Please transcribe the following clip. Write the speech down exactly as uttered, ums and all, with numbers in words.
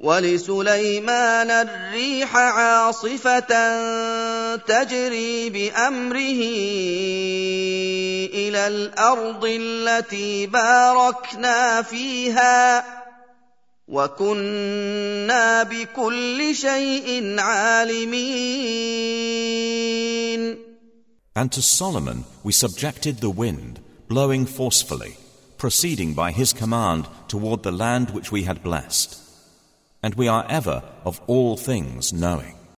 وَلِسُلَيْمَانَ الرِّيحَ عَاصِفَةً تَجْرِي بِأَمْرِهِ إِلَى الْأَرْضِ الَّتِي بَارَكْنَا فِيهَا وَكُنَّا بِكُلِّ شَيْءٍ عَالِمِينَ. And to Solomon we subjected the wind, blowing forcefully, proceeding by his command toward the land which we had blessed. And we are ever of all things knowing.